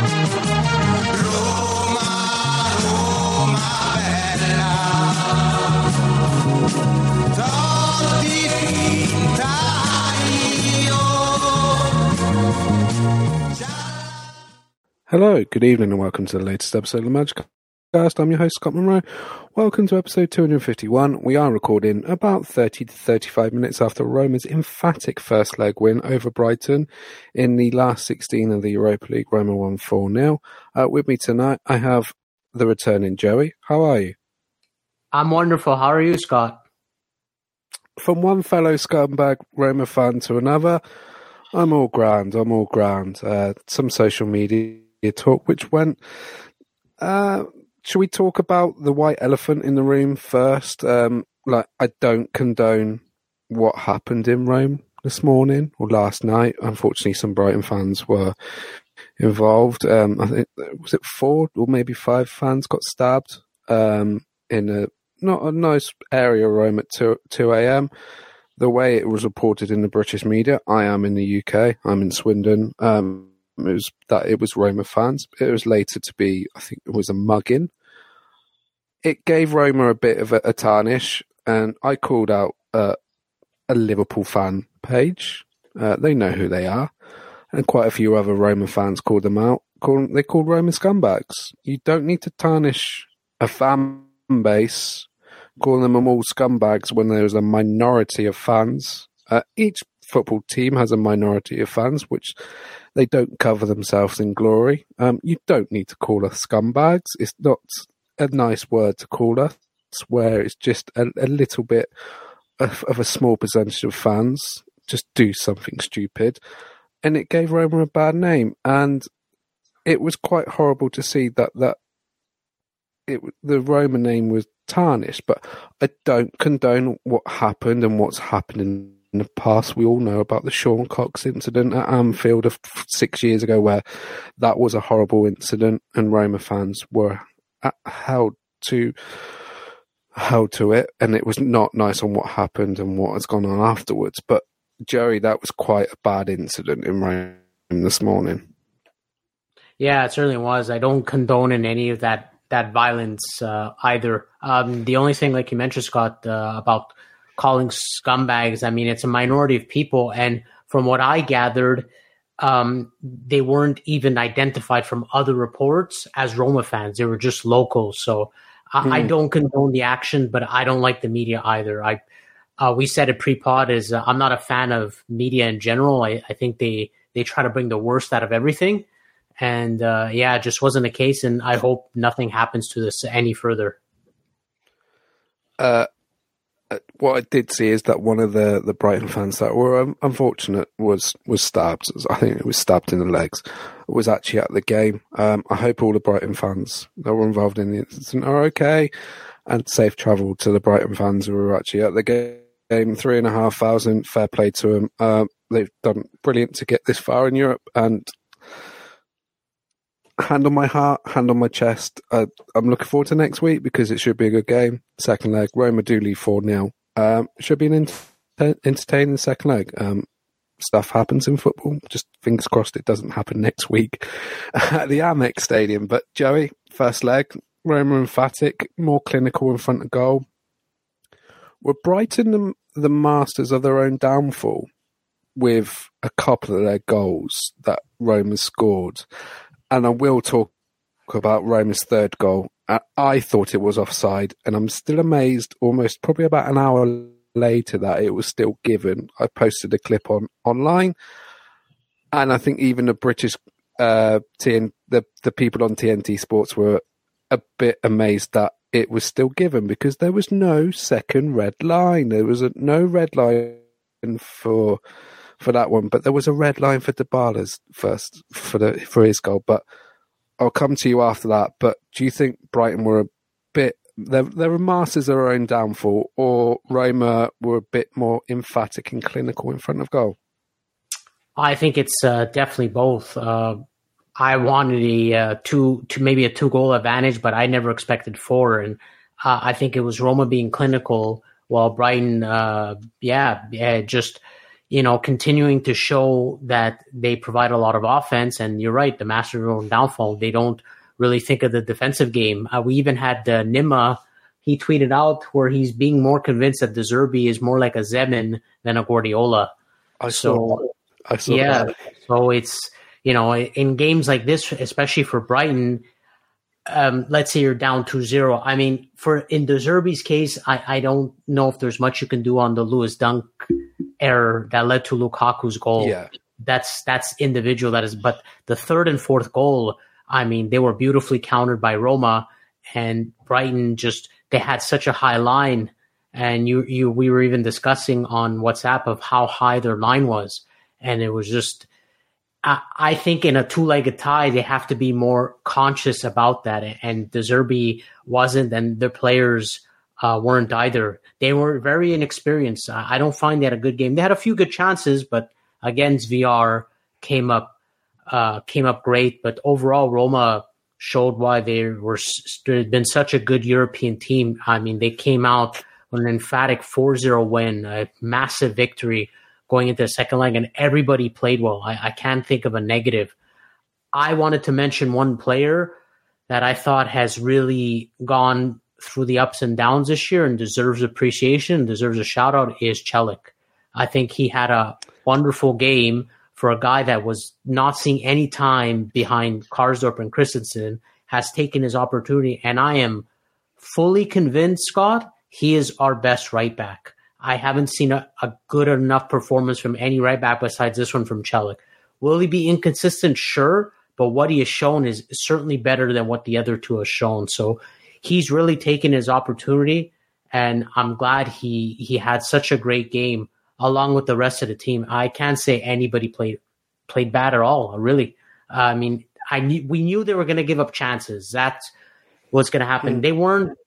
Hello, good evening and welcome to the latest episode of the Magic Cast. I'm your host, Scott Monroe. Welcome to episode 251. We are recording about 30 to 35 minutes after Roma's emphatic first leg win over Brighton in the last 16 of the Europa League. Roma won 4-0. With me tonight, I have the returning Joey. How are you? I'm wonderful. How are you, Scott? From one fellow scumbag Roma fan to another, I'm all grand. Some social media talk which went. Should we talk about the white elephant in the room first? I don't condone what happened in Rome this morning or last night. Unfortunately, some Brighton fans were involved. I think was it 4 or maybe 5 fans got stabbed in a not a nice area of Rome at 2 a.m. The way it was reported in the British media, I am in the UK. I'm in Swindon. It was Roma fans. It was later to be, I think it was a mugging. It gave Roma a bit of a tarnish, and I called out a Liverpool fan page. They know who they are, and quite a few other Roma fans called them out. They called Roma scumbags. You don't need to tarnish a fan base, calling them all scumbags when there's a minority of fans. Each football team has a minority of fans, which they don't cover themselves in glory. You don't need to call us scumbags. It's not a nice word to call us, where it's just a little bit of a small percentage of fans just do something stupid. And it gave Roma a bad name. And it was quite horrible to see that the Roma name was tarnished. But I don't condone what happened and what's happening in the past. We all know about the Sean Cox incident at Anfield of 6 years ago, where that was a horrible incident and Roma fans were held to it, and it was not nice on what happened and what has gone on afterwards. But Joey, that was quite a bad incident in Rome this morning. Yeah, it certainly was. I don't condone in any of that violence either. The only thing, like you mentioned, Scott, about calling scumbags, I mean, it's a minority of people, and from what I gathered, they weren't even identified from other reports as Roma fans. They were just locals. So I don't condone the action, but I don't like the media either. We said it pre-pod is I'm not a fan of media in general. I think they try to bring the worst out of everything. And it just wasn't the case, and I hope nothing happens to this any further. What I did see is that one of the Brighton fans that were unfortunate was stabbed. I think it was stabbed in the legs. It was actually at the game. I hope all the Brighton fans that were involved in the incident are okay, and safe travel to the Brighton fans who were actually at the game. 3,500, fair play to them. They've done brilliant to get this far in Europe, and hand on my heart, hand on my chest. I'm looking forward to next week because it should be a good game. Second leg, Roma do lead 4-0. Should be an entertaining second leg. Stuff happens in football. Just fingers crossed it doesn't happen next week at the Amex Stadium. But Joey, first leg, Roma emphatic, more clinical in front of goal. Were Brighton the masters of their own downfall with a couple of their goals that Roma scored? And I will talk about Roma's third goal. I thought it was offside, and I'm still amazed, almost probably about an hour later, that it was still given. I posted a clip online, and I think even the British the people on TNT Sports were a bit amazed that it was still given, because there was no second red line. There was no red line for that one, but there was a red line for Dybala's first for his goal. But I'll come to you after that. But do you think Brighton were a bit they were masters of their own downfall, or Roma were a bit more emphatic and clinical in front of goal? I think it's definitely both. I wanted a maybe a 2-goal advantage, but I never expected 4. And I think it was Roma being clinical while Brighton, just continuing to show that they provide a lot of offense. And you're right, the master of their own downfall. They don't really think of the defensive game. We even had Nima. He tweeted out where he's being more convinced that De Zerbi is more like a Zeman than a Guardiola. I saw that. So it's, in games like this, especially for Brighton, let's say you're down 2-0. I mean, in De Zerbi's case, I don't know if there's much you can do on the Lewis Dunk error that led to Lukaku's goal. Yeah. That's individual. But the third and fourth goal, I mean, they were beautifully countered by Roma, and Brighton they had such a high line. And we were even discussing on WhatsApp of how high their line was. And it was just, I think in a two-legged tie, they have to be more conscious about that. And De Zerbi wasn't, and the players weren't either. They were very inexperienced. I don't find they had a good game. They had a few good chances, but against VR came up great. But overall, Roma showed why they've been such a good European team. I mean, they came out with an emphatic 4-0 win, a massive victory going into the second leg, and everybody played well. I can't think of a negative. I wanted to mention one player that I thought has really gone through the ups and downs this year and deserves appreciation, deserves a shout out, is Celik. I think he had a wonderful game for a guy that was not seeing any time behind Karsdorp and Christensen, has taken his opportunity, and I am fully convinced, Scott, he is our best right back. I haven't seen a good enough performance from any right back besides this one from Celik. Will he be inconsistent? Sure, but what he has shown is certainly better than what the other two have shown. So he's really taken his opportunity, and I'm glad he had such a great game along with the rest of the team. I can't say anybody played bad at all, really. I mean, we knew they were going to give up chances. That's what's going to happen. They weren't,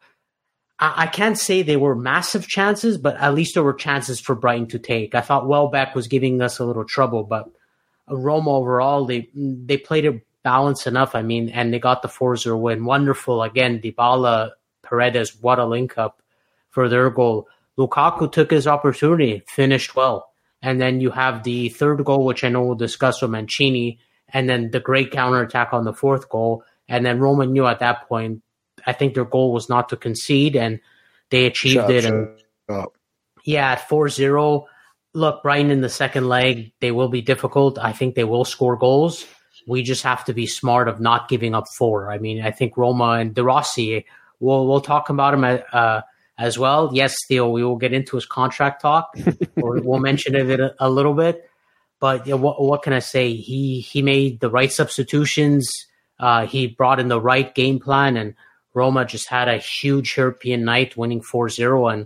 I can't say they were massive chances, but at least there were chances for Brighton to take. I thought Welbeck was giving us a little trouble, but Roma overall, they played it balanced enough. I mean, and they got the 4-0 win. Wonderful. Again, Dybala, Paredes, what a link up for their goal. Lukaku took his opportunity, finished well. And then you have the third goal, which I know we'll discuss with Mancini, and then the great counterattack on the fourth goal. And then Roma knew at that point, I think their goal was not to concede, and they achieved it. Yeah, at 4-0, look, Brighton in the second leg, they will be difficult. I think they will score goals. We just have to be smart of not giving up 4. I mean, I think Roma and De Rossi, we'll talk about him as well. Yes, Theo, we will get into his contract talk. We'll mention it a little bit. But what can I say? He made the right substitutions. He brought in the right game plan, and Roma just had a huge European night, winning 4-0.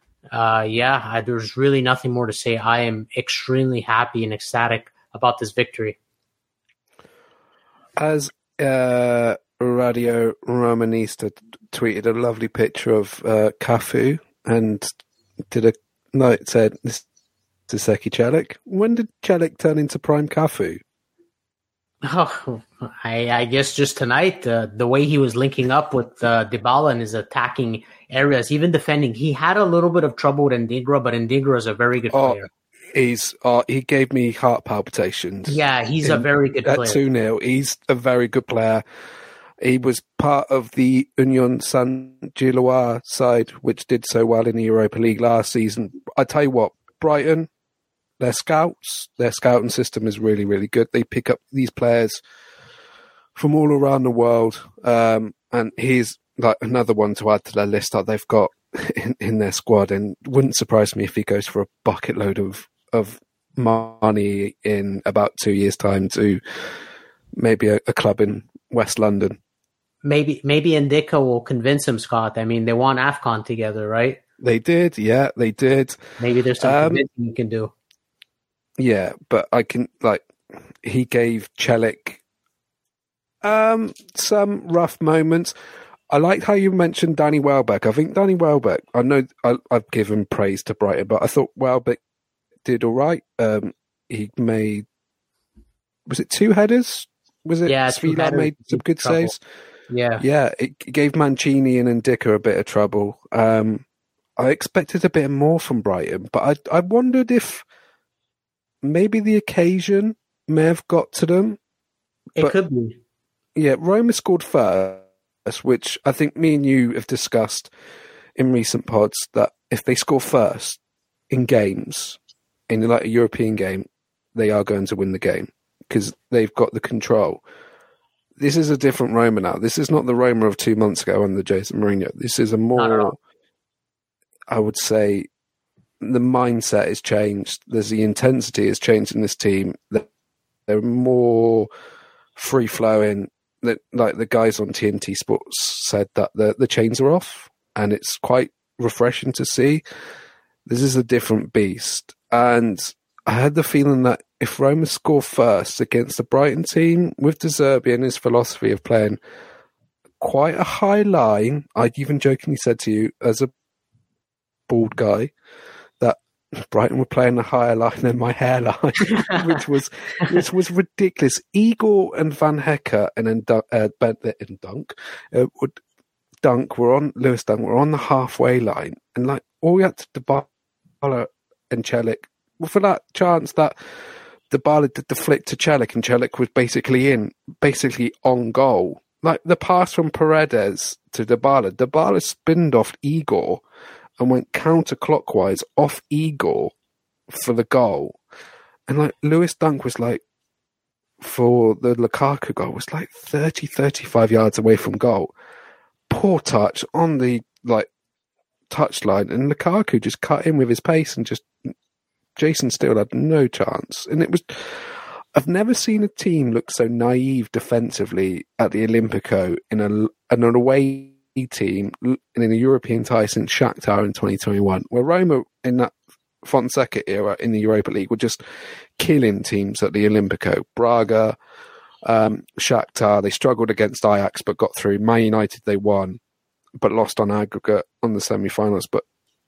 And there's really nothing more to say. I am extremely happy and ecstatic about this victory. As Radio Romanista tweeted a lovely picture of Cafu and did a note said, "This is Seki Celik. When did Celik turn into prime Cafu?" Oh, I guess just tonight, the way he was linking up with Dybala in his attacking areas, even defending. He had a little bit of trouble with Ndigra, but Ndigra is a very good player. He gave me heart palpitations. Yeah, he's a very good player. At 2-0, he's a very good player. He was part of the Union Saint-Gilloise side, which did so well in the Europa League last season. I tell you what, Brighton, their scouting system is really, really good. They pick up these players from all around the world, and he's like another one to add to their list that they've got in their squad. And it wouldn't surprise me if he goes for a bucket load of money in about 2 years' time to maybe a club in West London. Maybe Ndicka will convince him, Scott. I mean, they won AFCON together, right? They did, yeah, they did. Maybe there's some convincing you can do. Yeah, but he gave Celik some rough moments. I liked how you mentioned Danny Welbeck. I think Danny Welbeck, I know I've given praise to Brighton, but I thought Welbeck did all right. He made, was it 2 headers? Was it? Yeah, Svila made some good saves. Yeah, it gave Mancini and Ndicka a bit of trouble. I expected a bit more from Brighton, but I wondered if maybe the occasion may have got to them. It could be. Yeah, Roma scored first, which I think me and you have discussed in recent pods, that if they score first in games, in like a European game, they are going to win the game because they've got the control. This is a different Roma now. This is not the Roma of 2 months ago under Jose Mourinho. This is a more, I would say, the mindset has changed. There's the intensity has changed in this team. They're more free-flowing. Like the guys on TNT Sports said that the chains are off, and it's quite refreshing to see. This is a different beast. And I had the feeling that if Roma score first against the Brighton team, with De Zerbi and his philosophy of playing quite a high line, I even jokingly said to you, as a bald guy, that Brighton were playing a higher line than my hairline, which was ridiculous. Igor and Van Hecke and then Lewis Dunk were on the halfway line, and like all we had to Dybala and Celik for that chance that Dybala did the flick to Celik, and Celik was basically on goal. Like the pass from Paredes to Dybala spinned off Igor and went counterclockwise off Igor for the goal. And like Lewis Dunk was like, for the Lukaku goal, was like 30, 35 yards away from goal. Poor touch on the touchline, and Lukaku just cut in with his pace, and just Jason Steele had no chance. And it was, I've never seen a team look so naive defensively at the Olimpico in an away team in a European tie since Shakhtar in 2021, where Roma in that Fonseca era in the Europa League were just killing teams at the Olimpico. Braga, Shakhtar, they struggled against Ajax but got through. Man United, they won but lost on aggregate on the semi-finals. But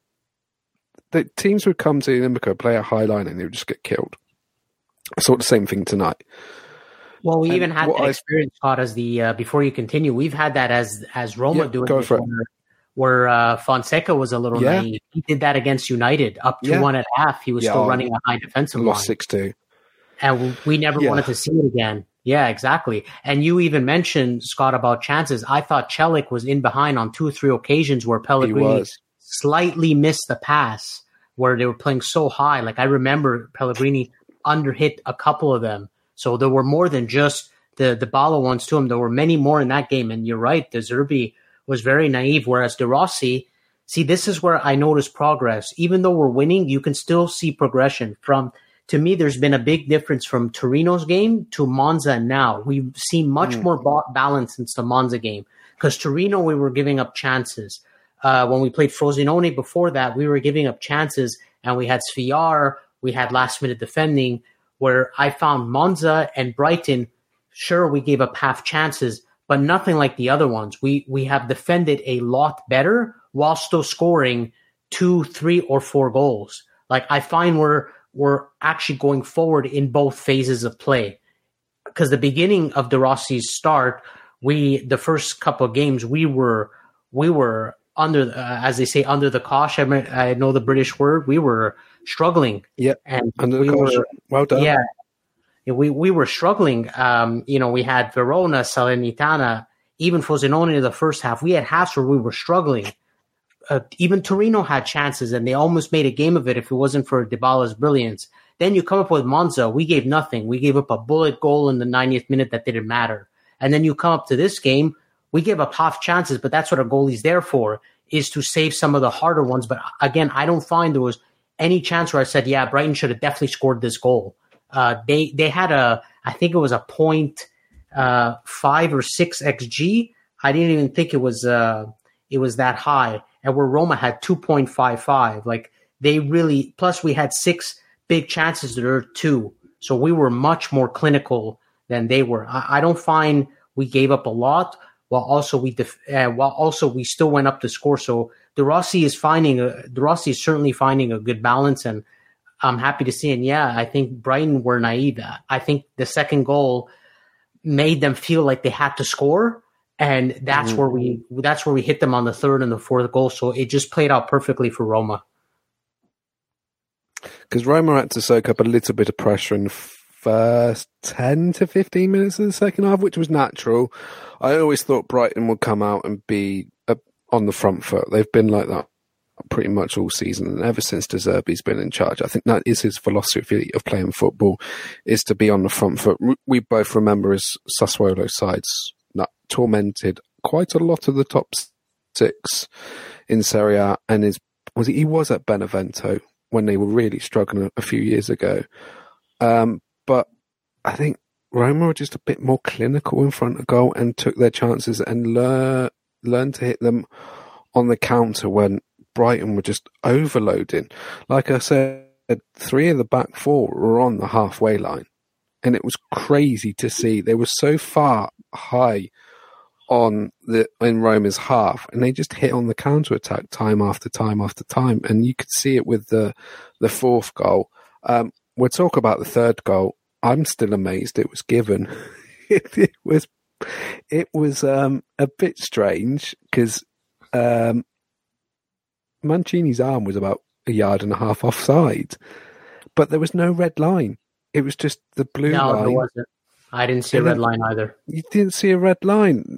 the teams would come to the Olimpico, play a high line, and they would just get killed. I saw the same thing tonight. Well, we even had that experience, Scott, as the before you continue. We've had that as Roma doing it, where Fonseca was a little naive. He did that against United up to 1.5. He was still running a high defensive line. Lost 6-2. And we never wanted to see it again. Yeah, exactly. And you even mentioned, Scott, about chances. I thought Celik was in behind on 2 or 3 occasions where Pellegrini slightly missed the pass, where they were playing so high. Like I remember Pellegrini underhit a couple of them. So there were more than just the Dybala ones to him. There were many more in that game. And you're right, De Zerbi was very naive, whereas De Rossi, see, this is where I notice progress. Even though we're winning, you can still see progression. To me, there's been a big difference from Torino's game to Monza now. We've seen much more balance since the Monza game. Because Torino, we were giving up chances. When we played Frosinone before that, we were giving up chances, and we had Sviar, we had last-minute defending, where I found Monza and Brighton, sure, we gave up half chances, but nothing like the other ones. We have defended a lot better while still scoring 2, 3, or 4 goals. Like I find we're actually going forward in both phases of play. Because the beginning of De Rossi's start, the first couple of games, we were under, as they say, under the cosh. I know the British word. We were struggling. Yeah, and under the cosh. Well done. Yeah, we were struggling. We had Verona, Salernitana, even Frosinone in the first half. We had halves where we were struggling. Even Torino had chances, and they almost made a game of it if it wasn't for Dybala's brilliance. Then you come up with Monza. We gave nothing. We gave up a bullet goal in the 90th minute that didn't matter. And then you come up to this game, we gave up half chances, but that's what our goalie's there for, is to save some of the harder ones. But again, I don't find there was any chance where I said, yeah, Brighton should have definitely scored this goal. They had I think it was a 0.5 or 6 XG. I didn't even think it was that high. And where Roma had 2.55. Like they really, plus we had 6 big chances there too. So we were much more clinical than they were. I don't find we gave up a lot, while also we still went up to score. So De Rossi is certainly finding a good balance, and I'm happy to see. And yeah, I think Brighton were naive. I think the second goal made them feel like they had to score, and that's where we hit them on the third and the fourth goal. So it just played out perfectly for Roma. because Roma had to soak up a little bit of pressure in the first 10 to 15 minutes of the second half, which was natural. I always thought Brighton would come out and be on the front foot. They've been like that pretty much all season, and ever since De Zerbi's been in charge. I think that is his philosophy of playing football, is to be on the front foot. We both remember his Sassuolo sides that tormented quite a lot of the top six in Serie A, and he was at Benevento when they were really struggling a few years ago. But I think Roma were just a bit more clinical in front of goal and took their chances and learned to hit them on the counter when Brighton were just overloading. Like I said, 3 of the back 4 were on the halfway line, and it was crazy to see. They were so far high in Roma's half, and they just hit on the counter attack time after time after time. And you could see it with the 4th goal. We'll talk about the 3rd goal. I'm still amazed it was given. It was a bit strange because Mancini's arm was about 1.5 yards offside, but there was no red line. It was just the blue line. No, there wasn't. I didn't see a red line either. You didn't see a red line.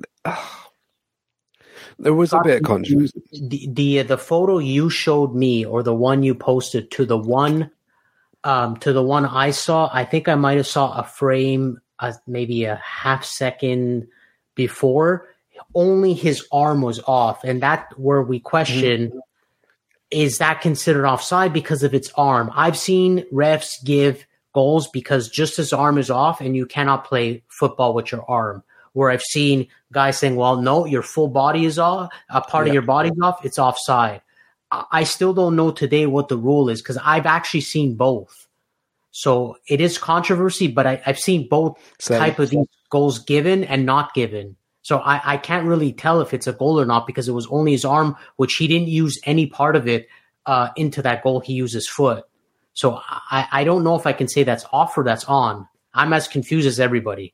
There was a bit of controversy. The photo you showed me, or the one you posted, to the one I saw, I think I might have saw a frame maybe a half second before. Only his arm was off, and that where we question, is that considered offside because of its arm? I've seen refs give goals because just his arm is off and you cannot play football with your arm. Where I've seen guys saying, well, no, your full body is off, a part of your body's off, it's offside. I still don't know today what the rule is because I've actually seen both. So it is controversy, but I've seen both type of these goals given and not given. So I can't really tell if it's a goal or not because it was only his arm, which he didn't use any part of it into that goal. He used his foot. So I don't know if I can say that's off or that's on. I'm as confused as everybody.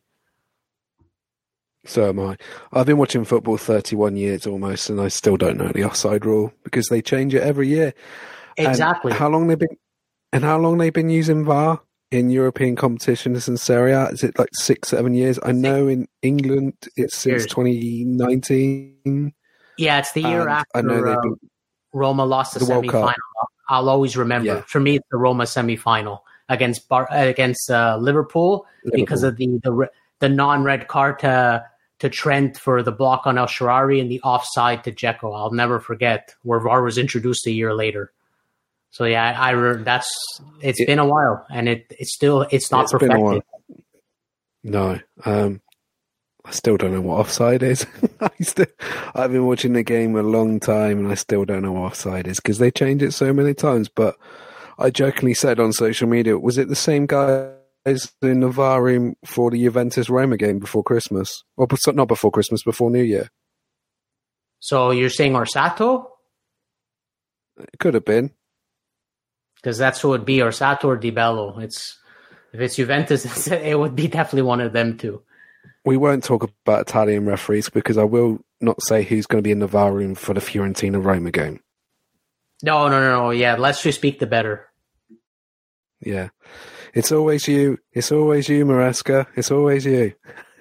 So am I. I've been watching football 31 years almost, and I still don't know the offside rule because they change it every year. Exactly. And how long they've been using VAR in European competitions in Serie A? Is it like 6-7 years? I know in England it's since 2019. Yeah, it's the year after Roma lost the semi-final. I'll always remember. Yeah. For me, it's the Roma semi-final against Liverpool because of the non-red card to Trent for the block on El Shaarawy and the offside to Dzeko. I'll never forget where VAR was introduced a year later. So yeah, it's been a while, and it's not perfected. No, I still don't know what offside is. I've been watching the game a long time, and I still don't know what offside is because they change it so many times. But I jokingly said on social media, was it the same guys in the VAR room for the Juventus-Roma game before Christmas? Or not before Christmas, before New Year? So you're saying Orsato? It could have been. Because that's who it would be, Orsato or Di Bello. If it's Juventus, it would be definitely one of them two. We won't talk about Italian referees because I will not say who's going to be in the VAR room for the Fiorentina-Roma game. No. Yeah, less you speak, the better. Yeah. It's always you. It's always you, Maresca. It's always you.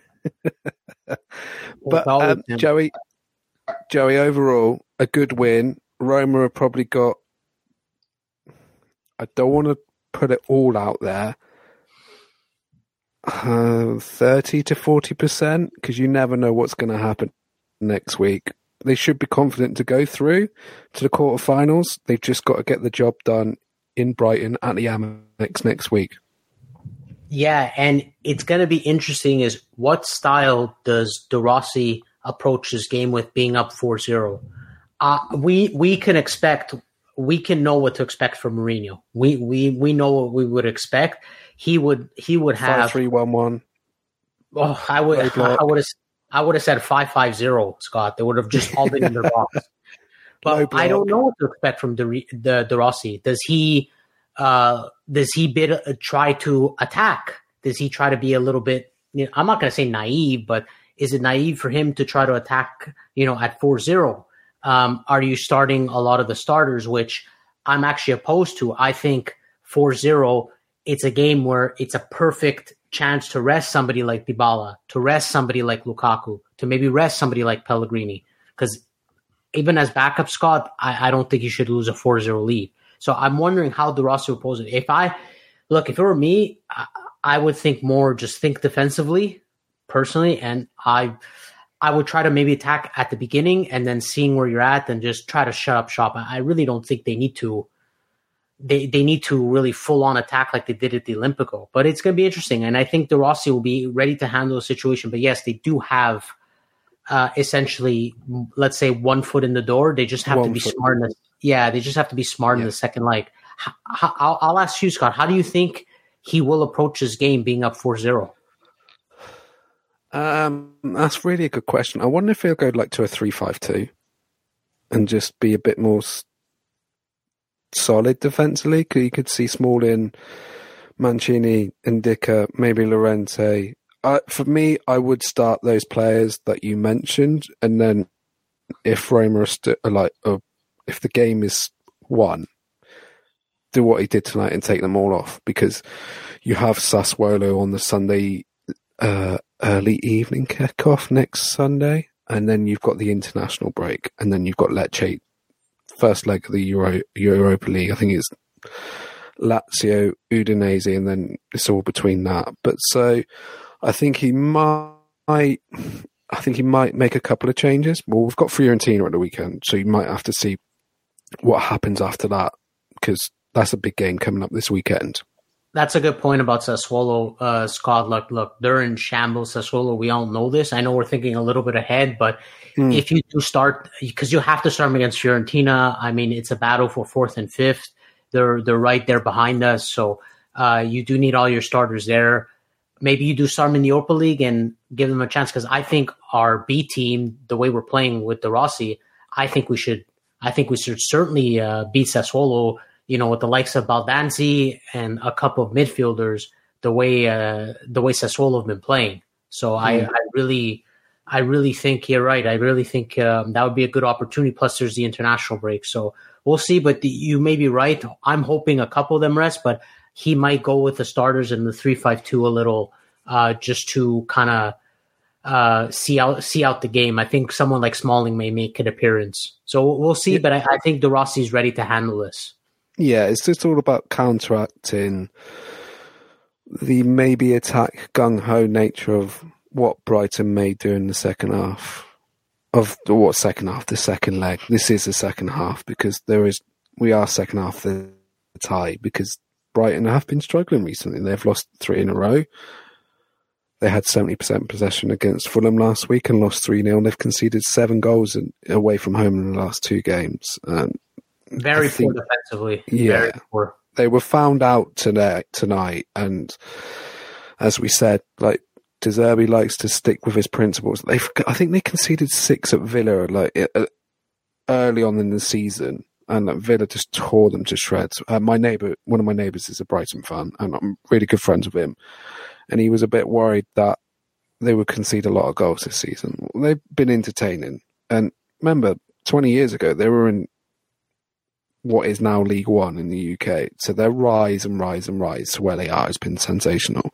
But Joey, overall, a good win. Roma have probably got, I don't want to put it all out there, 30 to 40%, because you never know what's going to happen next week. They should be confident to go through to the quarterfinals. They've just got to get the job done in Brighton at the Amex next week. Yeah, and it's going to be interesting is what style does De Rossi approach this game with being up 4-0? We can know what to expect from Mourinho. We know what we would expect. He would have 5-3-1-1. Oh, I would have said 5-5-0, Scott. They would have just all been in their box. But I don't know what to expect from De Rossi. Does he try to attack? Does he try to be a little bit? I'm not going to say naive, but is it naive for him to try to attack? At 4-0. Are you starting a lot of the starters, which I'm actually opposed to? I think 4-0, it's a game where it's a perfect chance to rest somebody like Dybala, to rest somebody like Lukaku, to maybe rest somebody like Pellegrini. Because even as backup, Scott, I don't think you should lose a 4-0 lead. So I'm wondering how De Rossi will pose it. If it were me, I would think more, just think defensively, personally, and I would try to maybe attack at the beginning and then seeing where you're at and just try to shut up shop. I really don't think they need to. They need to really full on attack like they did at the Olympico. But it's going to be interesting, and I think De Rossi will be ready to handle the situation. But yes, they do have essentially, let's say, 1 foot in the door. They just have to be smart. They just have to be smart in the second leg. I'll ask you, Scott. How do you think he will approach this game being up 4-0? That's really a good question. I wonder if he'll go like to a 3-5-2 and just be a bit more solid defensively. Because you could see Smalling, Mancini, Indica, maybe Llorente. For me, I would start those players that you mentioned, and then if Roma if the game is won, do what he did tonight and take them all off, because you have Sassuolo on the Sunday early evening kickoff next Sunday, and then you've got the international break, and then you've got Lecce, first leg of the Europa League. I think it's Lazio, Udinese, and then it's all between that. But so I think he might make a couple of changes. Well, we've got Fiorentina at the weekend, so you might have to see what happens after that, because that's a big game coming up this weekend. That's a good point about Sassuolo, Scott. Look, they're in shambles. Sassuolo, we all know this. I know we're thinking a little bit ahead, but if you do start, because you have to start them against Fiorentina, I mean, it's a battle for 4th and 5th. They're right there behind us, so you do need all your starters there. Maybe you do start them in the Europa League and give them a chance, because I think our B team, the way we're playing with De Rossi, I think we should certainly beat Sassuolo, with the likes of Baldanzi and a couple of midfielders, the way Sassuolo have been playing. So I really think you're right. I really think that would be a good opportunity. Plus, there's the international break, so we'll see. But you may be right. I'm hoping a couple of them rest, but he might go with the starters in the 3-5-2 a little, just to kind of see out the game. I think someone like Smalling may make an appearance, so we'll see. But I think De Rossi's ready to handle this. Yeah, it's just all about counteracting the maybe attack gung-ho nature of what Brighton may do in the second half. The second leg. This is the second half, because we are second half the tie, because Brighton have been struggling recently. They've lost 3 in a row. They had 70% possession against Fulham last week and lost 3-0. They've conceded 7 goals away from home in the last 2 games. Very poor defensively. Yeah, very poor. They were found out tonight, and as we said, like, De Zerbi likes to stick with his principles. I think they conceded 6 at Villa early on in the season, and Villa just tore them to shreds. One of my neighbours is a Brighton fan, and I'm really good friends with him, and he was a bit worried that they would concede a lot of goals this season. They've been entertaining, and remember, 20 years ago they were in what is now League One in the UK. So their rise to where they are has been sensational.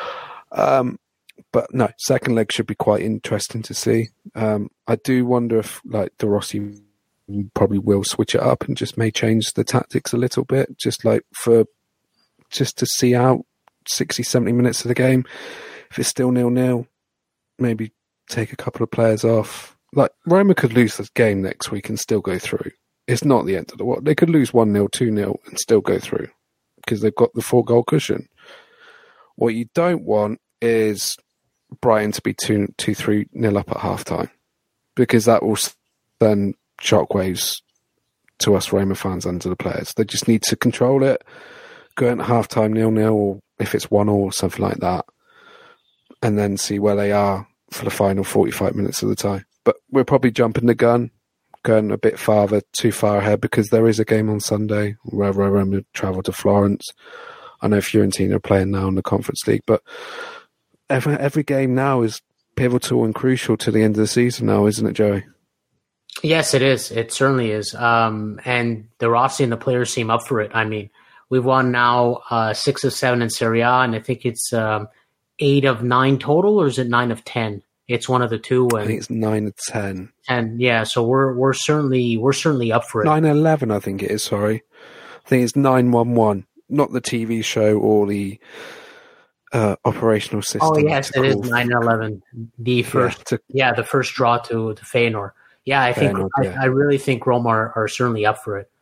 But no, second leg should be quite interesting to see. I do wonder if, like, De Rossi probably will switch it up and just may change the tactics a little bit, just to see out 60, 70 minutes of the game. If it's still 0-0, maybe take a couple of players off. Like, Roma could lose this game next week and still go through. It's not the end of the world. They could lose 1-0, 2-0 and still go through, because they've got the 4-goal cushion. What you don't want is Brighton to be 2-3-0 up at half-time, because that will send shockwaves to us Roma fans and to the players. They just need to control it, go into half-time 0-0, or if it's 1-1 or something like that, and then see where they are for the final 45 minutes of the tie. But we're probably jumping the gun, going a bit too far ahead, because there is a game on Sunday where Roma travel to Florence. I know Fiorentina are playing now in the Conference League, but every game now is pivotal and crucial to the end of the season now, isn't it, Joey? Yes, it is. It certainly is. And De Rossi and the players seem up for it. I mean, We've won now 6 of 7 in Serie A, and I think it's 8 of 9 total, or is it 9 of 10? It's one of the two. And, I think it's 9 of 10. And yeah, so we're certainly up for it. 9 of 11, I think it is. Sorry, I think it's 9-1-1, not the TV show or the operational system. Oh yes, it is 9-11. The first, the first draw to Feyenoord. Yeah, I really think Roma are certainly up for it.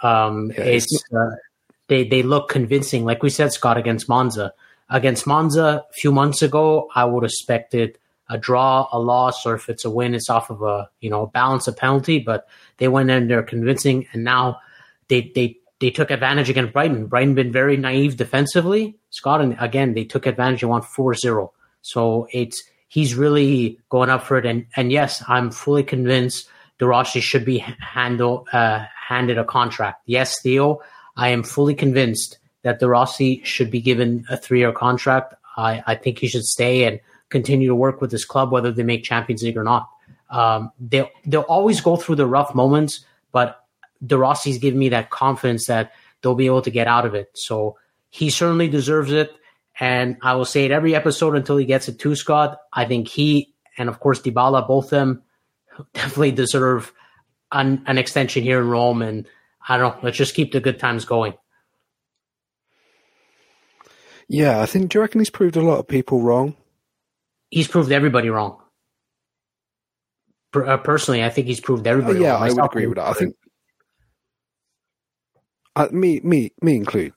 They look convincing, like we said, Scott, against Monza. Against Monza a few months ago, I would have expected a draw, a loss, or if it's a win, it's off of a balance of penalty. But they went in there convincing, and now they took advantage against Brighton. Brighton been very naive defensively, Scott, and again they took advantage and won 4-0. So he's really going up for it. And yes, I'm fully convinced De Rossi should be handed a contract. Yes, Theo, I am fully convinced that De Rossi should be given a 3-year contract. I think he should stay and continue to work with this club, whether they make Champions League or not. They'll always go through the rough moments, but De Rossi's given me that confidence that they'll be able to get out of it. So he certainly deserves it. And I will say it every episode until he gets it too, Scott. I think he and, of course, Dybala, both of them definitely deserve an extension here in Rome. And I don't know, let's just keep the good times going. Yeah, do you reckon he's proved a lot of people wrong? He's proved everybody wrong. Personally, I think he's proved everybody wrong. Yeah, I would agree with that. I think me included.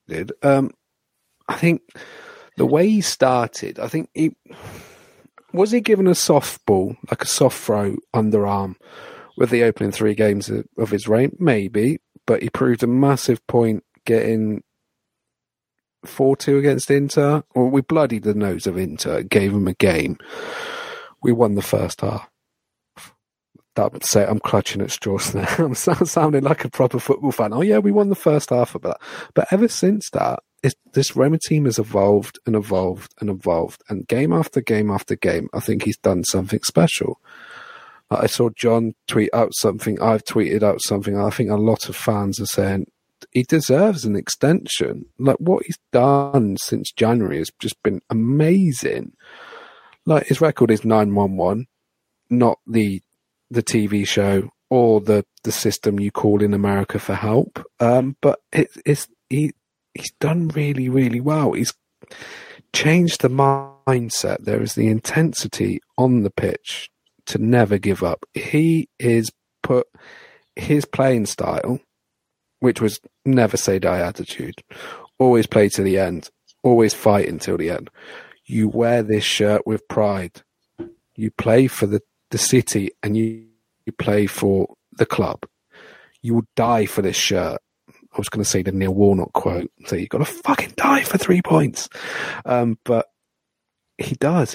I think the way he started, I think was he given a softball, like a soft throw underarm with the opening 3 games of his reign? Maybe, but he proved a massive point getting 4-2 against Inter. Or we bloodied the nose of Inter, gave them a game. We won the first half. That would say I'm clutching at straws now. I'm sounding like a proper football fan. Oh yeah, we won the first half of that. But ever since that, this Roma team has evolved and evolved and evolved. And game after game after game, I think he's done something special. I saw John tweet out something. I've tweeted out something. I think a lot of fans are saying he deserves an extension. Like what he's done since January has just been amazing. Like his record is 9-1-1, not the TV show or the system you call in America for help. But he's done really, really well. He's changed the mindset. There is the intensity on the pitch to never give up. He is put his playing style, which was never say die attitude, always play to the end, always fight until the end. You wear this shirt with pride. You play for the city and you play for the club. You will die for this shirt. I was going to say the Neil Warnock quote. So you've got to fucking die for 3 points. But he does.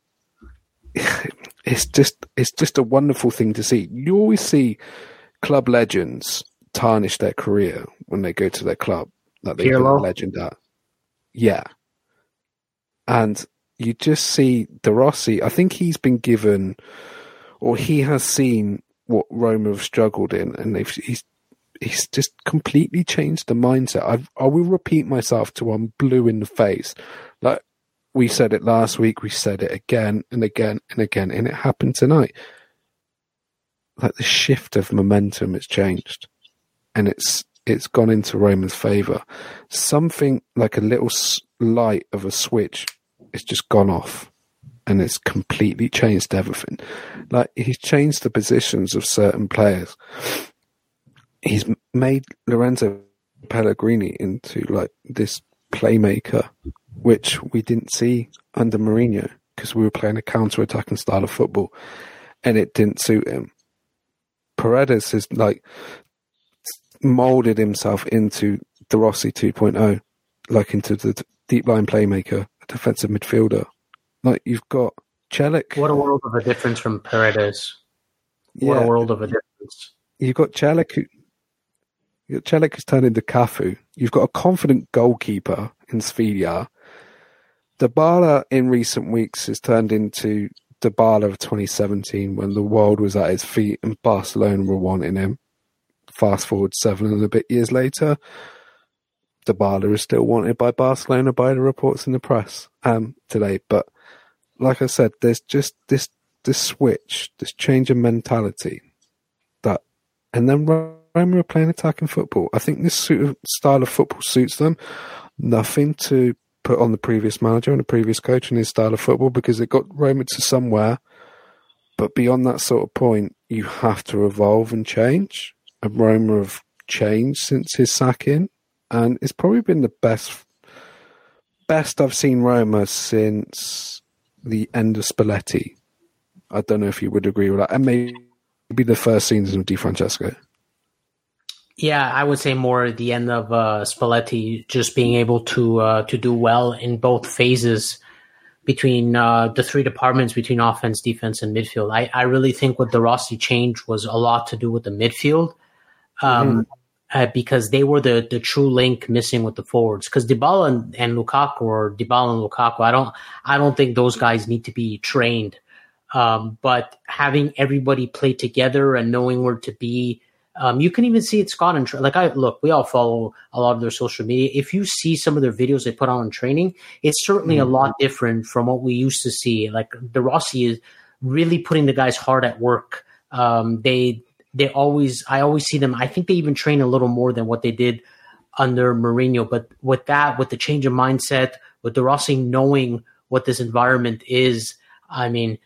It's just a wonderful thing to see. You always see club legends tarnish their career when they go to their club. Like they've been a legend at. Yeah. And you just see De Rossi. I think he's been given, or he has seen what Roma have struggled in, and he's just completely changed the mindset. I will repeat myself till I'm blue in the face. Like we said it last week, we said it again and again and again, and it happened tonight. Like the shift of momentum has changed, and it's gone into Roma's favour. Something like a little light of a switch, it's just gone off. And it's completely changed everything. Like he's changed the positions of certain players. He's made Lorenzo Pellegrini into like this playmaker, which we didn't see under Mourinho because we were playing a counter-attacking style of football, and it didn't suit him. Paredes has like molded himself into De Rossi 2.0, like into the deep line playmaker, a defensive midfielder. Like you've got Celik. What a world of a difference from Paredes. What a world of a difference. You've got Celik who's turned into Cafu. You've got a confident goalkeeper in Svilia. Dybala in recent weeks has turned into Dybala of 2017 when the world was at his feet and Barcelona were wanting him. Fast forward 7 and a bit years later, Dybala is still wanted by Barcelona by the reports in the press today. But like I said, there's just this switch, this change in mentality and then Roma are playing attacking football. I think this style of football suits them. Nothing to put on the previous manager and the previous coach and his style of football, because it got Roma to somewhere. But beyond that sort of point, you have to evolve and change. And Roma have changed since his sacking, and it's probably been the best I've seen Roma since the end of Spalletti. I don't know if you would agree with that. And maybe the first season of Di Francesco. Yeah, I would say more at the end of Spalletti, just being able to do well in both phases between the three departments, between offense, defense, and midfield. I really think what the Rossi change was a lot to do with the midfield, because they were the true link missing with the forwards. Because Dybala and Lukaku, I don't think those guys need to be trained. But having everybody play together and knowing where to be, you can even see it, Scott. And we all follow a lot of their social media. If you see some of their videos they put on in training, it's certainly a lot different from what we used to see. Like the Rossi is really putting the guys hard at work. I always see them. I think they even train a little more than what they did under Mourinho. But with the change of mindset, with the Rossi knowing what this environment is, I mean,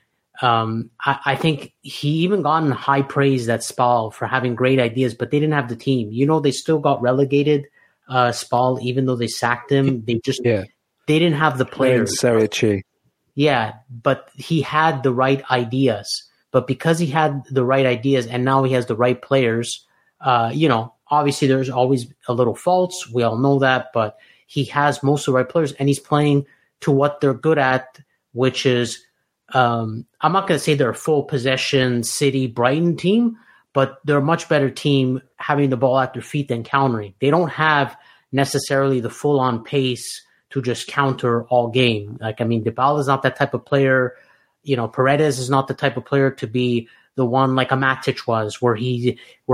I think he even gotten high praise at Spal for having great ideas, but they didn't have the team. They still got relegated, Spal, even though they sacked him. They didn't have the players. Yeah, but he had the right ideas. But because he had the right ideas and now he has the right players, obviously there's always a little faults. We all know that, but he has most of the right players and he's playing to what they're good at, which is, I'm not going to say they're a full possession City Brighton team, but they're a much better team having the ball at their feet than countering. They don't have necessarily the full on pace to just counter all game. Dybala is not that type of player. Paredes is not the type of player to be the one like a Matic was, where he's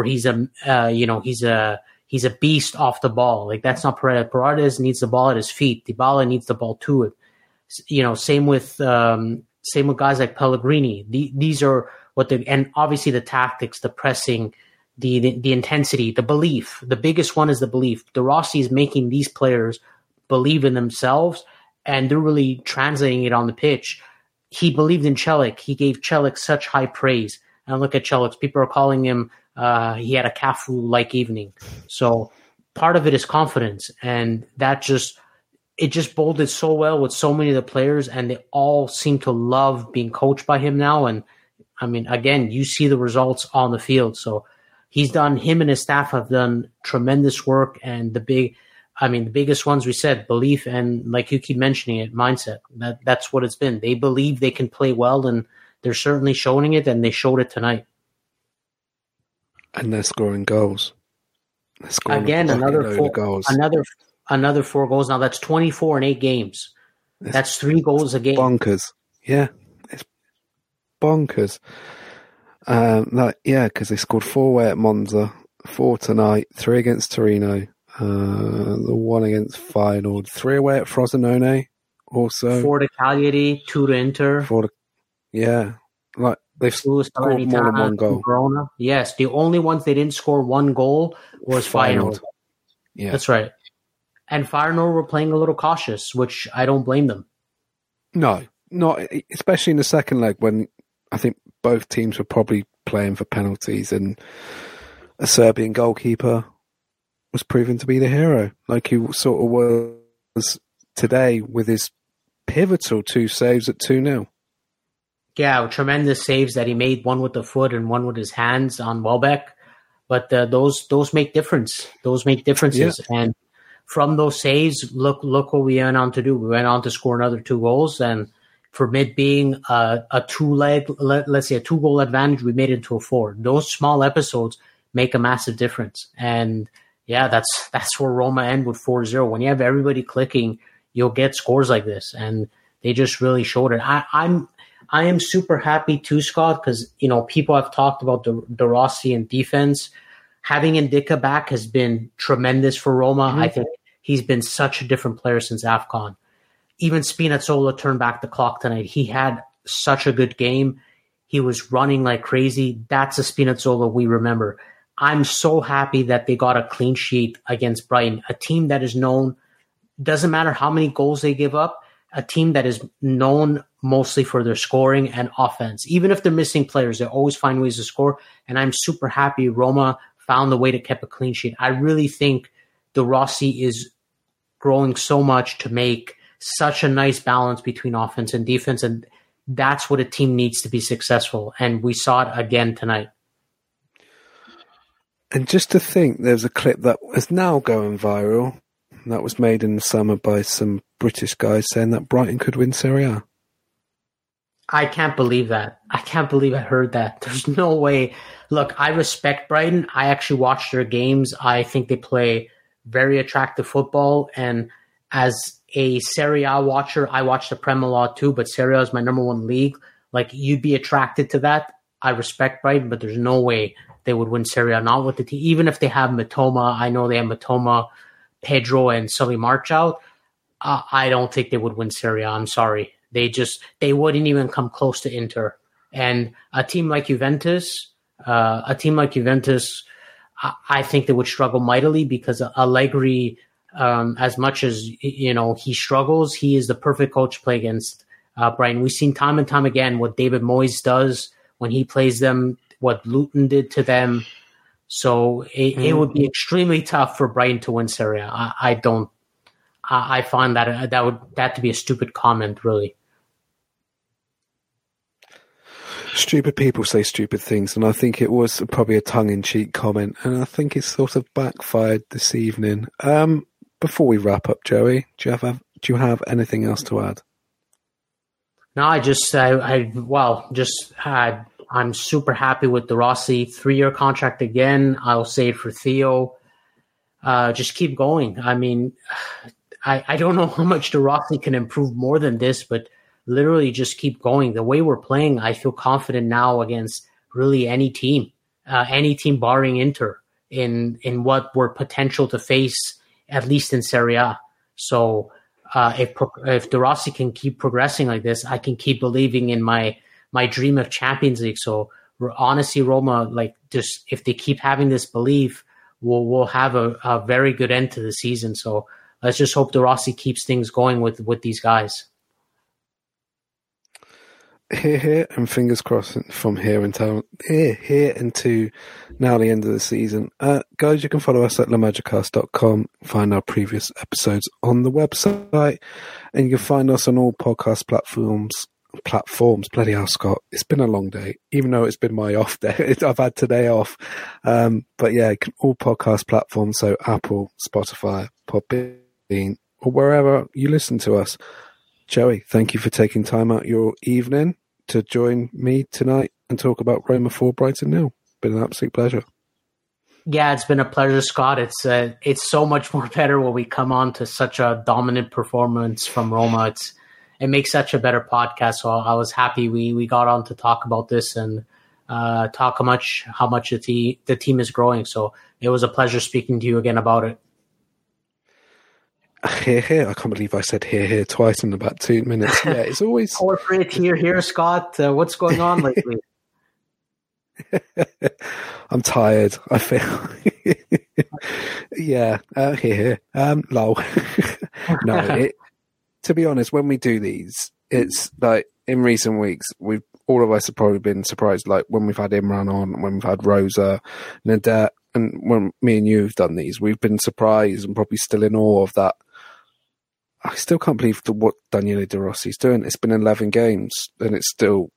a beast off the ball. Like that's not Paredes. Paredes needs the ball at his feet. Dybala needs the ball to it. Same with guys like Pellegrini. These are and obviously the tactics, the pressing, the intensity, the belief. The biggest one is the belief. De Rossi is making these players believe in themselves, and they're really translating it on the pitch. He believed in Celik. He gave Celik such high praise. And look at Celik. People are calling him, he had a Cafu-like evening. So part of it is confidence, and it just bolded so well with so many of the players, and they all seem to love being coached by him now. And again, you see the results on the field. So him and his staff have done tremendous work. And the biggest ones we said, belief, and like you keep mentioning it, mindset. That's what it's been. They believe they can play well, and they're certainly showing it, and they showed it tonight. And they're scoring goals. Again, another 4 goals. Now that's 24 in 8 games. That's 3 goals a game. Bonkers. Yeah, it's bonkers. Because they scored 4 away at Monza, 4 tonight, 3 against Torino, the 1 against Feyenoord, 3 away at Frosinone, also 4 to Cagliari, 2 to Inter. They've scored more than 1 goal. Verona. Yes, the only ones they didn't score 1 goal was Feyenoord. Yeah, that's right. And Feyenoord were playing a little cautious, which I don't blame them. No, not especially in the second leg when I think both teams were probably playing for penalties, and a Serbian goalkeeper was proven to be the hero, like he sort of was today with his pivotal 2 saves at 2-0. Yeah, tremendous saves that he made, one with the foot and one with his hands on Welbeck. But those make difference. Those make differences. Yeah. And from those saves, look what we went on to do. We went on to score another 2 goals. And for mid being a 2-goal advantage, we made it into a 4. Those small episodes make a massive difference. And yeah, that's where Roma end with 4-0. When you have everybody clicking, you'll get scores like this. And they just really showed it. I am super happy too, Scott, because people have talked about the Rossi and defense. Having Ndicka back has been tremendous for Roma. Mm-hmm. I think he's been such a different player since AFCON. Even Spinazzola turned back the clock tonight. He had such a good game. He was running like crazy. That's a Spinazzola we remember. I'm so happy that they got a clean sheet against Brighton, a team that is known, doesn't matter how many goals they give up, a team that is known mostly for their scoring and offense. Even if they're missing players, they always find ways to score. And I'm super happy Roma found the way to keep a clean sheet. I really think De Rossi is growing so much to make such a nice balance between offense and defense. And that's what a team needs to be successful. And we saw it again tonight. And just to think, there's a clip that is now going viral that was made in the summer by some British guys saying that Brighton could win Serie A. I can't believe that. I can't believe I heard that. There's no way. Look, I respect Brighton. I actually watch their games. I think they play very attractive football. And as a Serie A watcher, I watch the Premier a lot too, but Serie A is my number one league. Like, you'd be attracted to that. I respect Brighton, but there's no way they would win Serie A, not with the team. Even if they have Mitoma, I know they have Mitoma, Pedro, and Sully March out. I don't think they would win Serie A. I'm sorry. They wouldn't even come close to Inter. And a team like Juventus, I think they would struggle mightily because Allegri, as much as he struggles, he is the perfect coach to play against Brighton. We've seen time and time again what David Moyes does when he plays them, what Luton did to them. So it would be extremely tough for Brighton to win Serie A. I find that to be a stupid comment, really. Stupid people say stupid things, and I think it was probably a tongue-in-cheek comment, and I think it's sort of backfired this evening. Before we wrap up, Joey, do you have anything else to add? No, I'm super happy with De Rossi. 3-year contract again. I'll say it for Theo. Just keep going. I mean, I don't know how much De Rossi can improve more than this, but literally just keep going. The way we're playing, I feel confident now against really any team barring Inter in what we're potential to face, at least in Serie A. So if De Rossi can keep progressing like this, I can keep believing in my dream of Champions League. So honestly, Roma, just if they keep having this belief, we'll have a very good end to the season. So let's just hope De Rossi keeps things going with these guys. Here, and fingers crossed from here until now the end of the season. Guys, you can follow us at lamagicast.com, find our previous episodes on the website, and you can find us on all podcast platforms. Bloody hell, Scott. It's been a long day, even though it's been my off day. I've had today off. But yeah, all podcast platforms, so Apple, Spotify, Podbean, or wherever you listen to us. Joey, thank you for taking time out your evening to join me tonight and talk about Roma 4, Brighton 0. Been an absolute pleasure. Yeah, it's been a pleasure, Scott. It's so much more better when we come on to such a dominant performance from Roma. It makes such a better podcast. So I was happy we got on to talk about this and talk how much the team is growing. So it was a pleasure speaking to you again about it. Here. I can't believe I said here twice in about 2 minutes. Yeah, it's always corporate here, Scott. What's going on lately? I'm tired. I feel. Yeah, here. Lol. No, to be honest, when we do these, it's like in recent weeks, all of us have probably been surprised. Like when we've had Imran on, when we've had Rosa, Nadet, and when me and you have done these, we've been surprised and probably still in awe of that. I still can't believe what Daniele De Rossi's doing. It's been 11 games, and it's still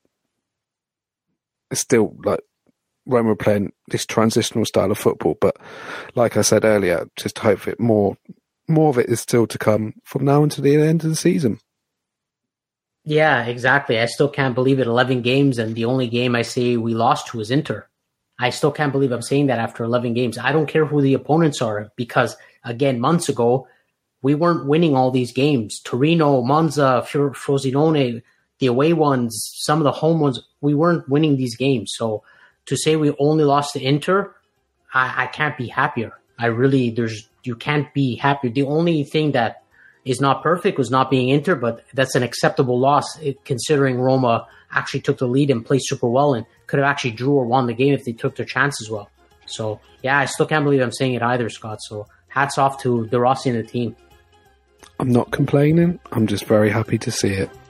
like when we're playing this transitional style of football. But like I said earlier, just hope that more of it is still to come from now until the end of the season. Yeah, exactly. I still can't believe it. 11 games, and the only game I say we lost to was Inter. I still can't believe I'm saying that after 11 games. I don't care who the opponents are because, again, months ago, we weren't winning all these games. Torino, Monza, Frosinone, the away ones, some of the home ones, we weren't winning these games. So to say we only lost to Inter, I can't be happier. There's you can't be happy. The only thing that is not perfect was not being Inter, but that's an acceptable loss considering Roma actually took the lead and played super well and could have actually drew or won the game if they took their chances well. So, yeah, I still can't believe I'm saying it either, Scott. So, hats off to De Rossi and the team. I'm not complaining. I'm just very happy to see it.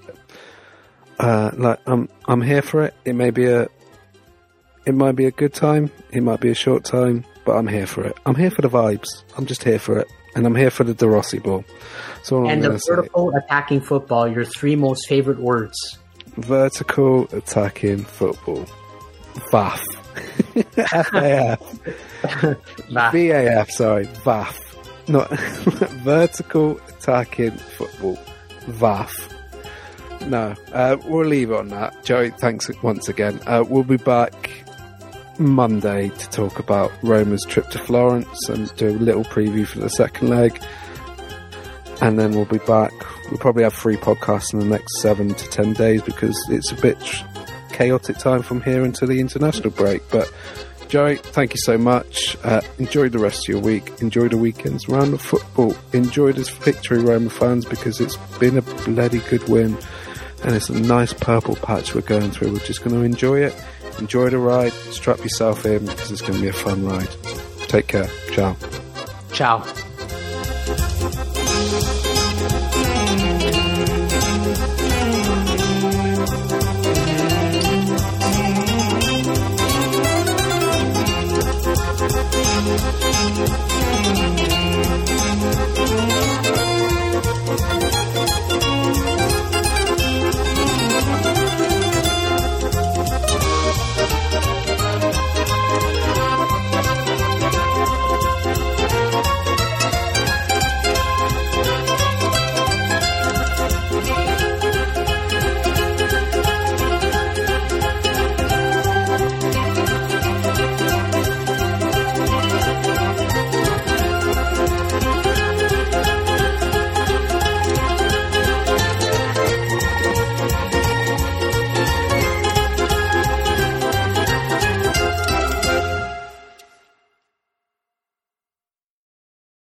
I'm here for it. It might be a good time. It might be a short time, but I'm here for it. I'm here for the vibes. I'm just here for it. And I'm here for the De Rossi ball. And the vertical attacking football, your 3 most favorite words. Vertical attacking football. VAF. FAF. VAF, sorry. VAF. Not vertical attacking football. VAF. No, we'll leave it on that. Joey, thanks once again. We'll be back Monday to talk about Roma's trip to Florence and do a little preview for the second leg. And then we'll be back. We'll probably have 3 podcasts in the next 7 to 10 days because it's a bit chaotic time from here until the international break. But Joey, thank you so much. Enjoy the rest of your week. Enjoy the weekends around the football. Enjoy this victory, Roma fans, because it's been a bloody good win. And it's a nice purple patch we're going through. We're just going to enjoy it. Enjoy the ride. Strap yourself in because it's going to be a fun ride. Take care. Ciao. Ciao.